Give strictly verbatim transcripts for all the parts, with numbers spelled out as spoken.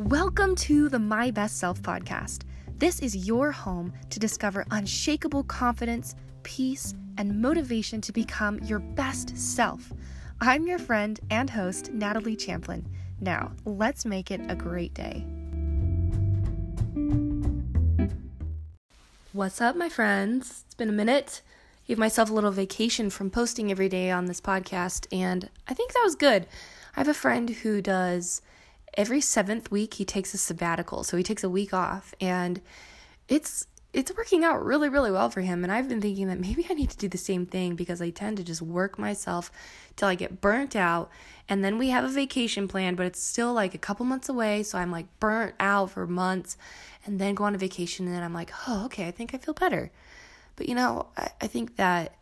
Welcome to the My Best Self podcast. This is your home to discover unshakable confidence, peace, and motivation to become your best self. I'm your friend and host, Natalie Champlin. Now, let's make it a great day. What's up, my friends? It's been a minute. Gave myself a little vacation from posting every day on this podcast, and I think that was good. I have a friend who does every seventh week he takes a sabbatical, so he takes a week off, and it's it's working out really, really well for him. And I've been thinking that maybe I need to do the same thing because I tend to just work myself till I get burnt out, and then we have a vacation plan, but it's still like a couple months away, so I'm like burnt out for months, and then go on a vacation, and then I'm like, oh, okay, I think I feel better. But you know, I, I think that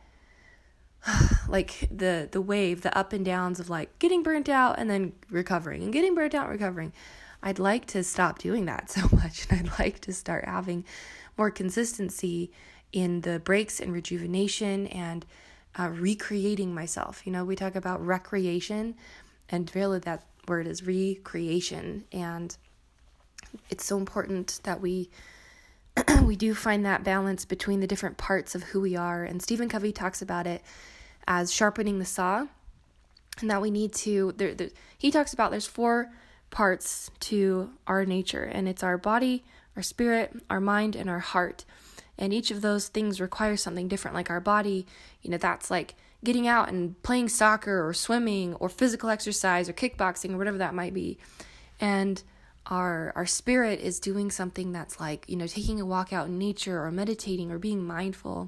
like the the wave, the up and downs of like getting burnt out and then recovering and getting burnt out and recovering. I'd like to stop doing that so much, and I'd like to start having more consistency in the breaks and rejuvenation and uh, recreating myself. You know, we talk about recreation, and really that word is recreation, and it's so important that we we do find that balance between the different parts of who we are. And Stephen Covey talks about it as sharpening the saw, and that we need to, there, there, he talks about there's four parts to our nature, and it's our body, our spirit, our mind, and our heart. And each of those things requires something different. Like our body, you know, that's like getting out and playing soccer or swimming or physical exercise or kickboxing or whatever that might be. And Our our spirit is doing something that's like, you know, taking a walk out in nature or meditating or being mindful.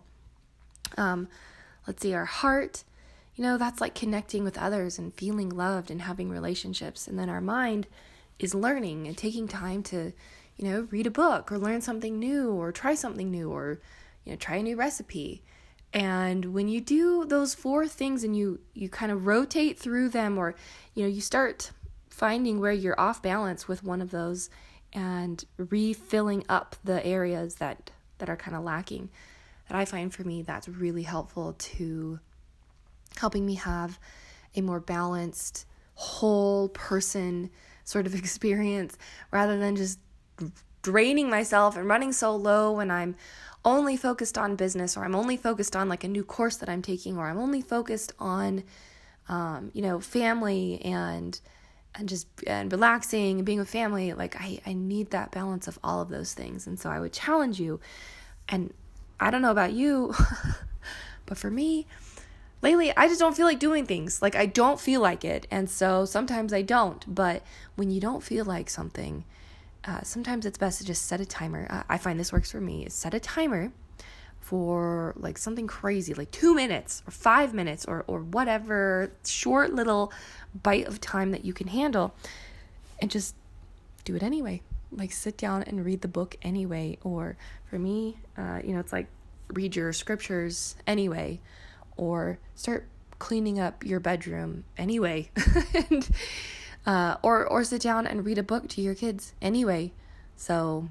Um, let's see, our heart, you know, that's like connecting with others and feeling loved and having relationships. And then our mind is learning and taking time to, you know, read a book or learn something new or try something new or, you know, try a new recipe. And when you do those four things and you, you kind of rotate through them, or, you know, you start finding where you're off balance with one of those and refilling up the areas that, that are kind of lacking, that I find for me that's really helpful to helping me have a more balanced whole person sort of experience, rather than just draining myself and running so low when I'm only focused on business, or I'm only focused on like a new course that I'm taking, or I'm only focused on, um, you know, family and and just and relaxing and being with family. Like I, I need that balance of all of those things. And so I would challenge you, and I don't know about you, but for me, lately, I just don't feel like doing things. Like I don't feel like it. And so sometimes I don't, but when you don't feel like something, uh, sometimes it's best to just set a timer. Uh, I find this works for me, is set a timer for like something crazy, like two minutes or five minutes or, or whatever short little bite of time that you can handle, and just do it anyway. Like sit down and read the book anyway. Or for me, uh, you know, it's like read your scriptures anyway, or start cleaning up your bedroom anyway, and, uh, or, or sit down and read a book to your kids anyway. So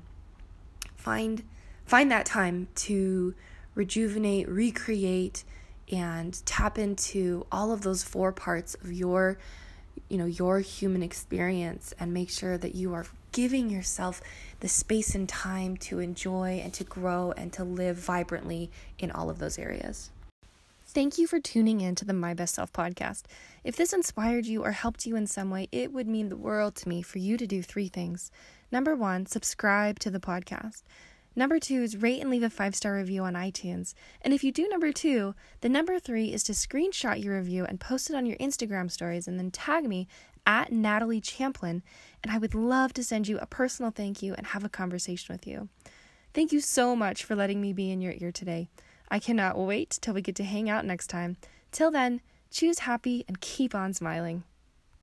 find Find that time to rejuvenate, recreate, and tap into all of those four parts of your, you know, your human experience, and make sure that you are giving yourself the space and time to enjoy and to grow and to live vibrantly in all of those areas. Thank you for tuning in to the My Best Self podcast. If this inspired you or helped you in some way, it would mean the world to me for you to do three things. Number one, subscribe to the podcast. Number two is rate and leave a five-star review on iTunes. And if you do number two, the number three is to screenshot your review and post it on your Instagram stories, and then tag me at Natalie Champlin, and I would love to send you a personal thank you and have a conversation with you. Thank you so much for letting me be in your ear today. I cannot wait till we get to hang out next time. Till then, choose happy and keep on smiling.